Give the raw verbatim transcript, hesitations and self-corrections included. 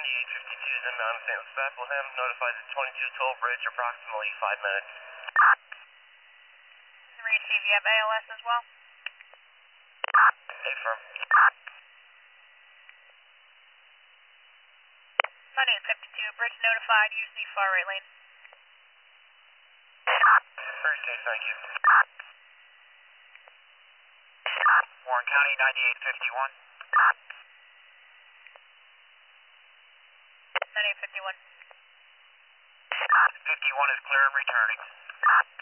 ninety-eight fifty-two is inbound Saint Louis Bethlehem. Notifies at twenty-two toll bridge, approximately five minutes. Receive, you have A L S as well? Affirm. ninety-eight fifty-two, bridge notified, use the far right lane. Very safe, thank you. Warren County, ninety-eight fifty-one. ninety-eight fifty-one. fifty-one is clear and returning.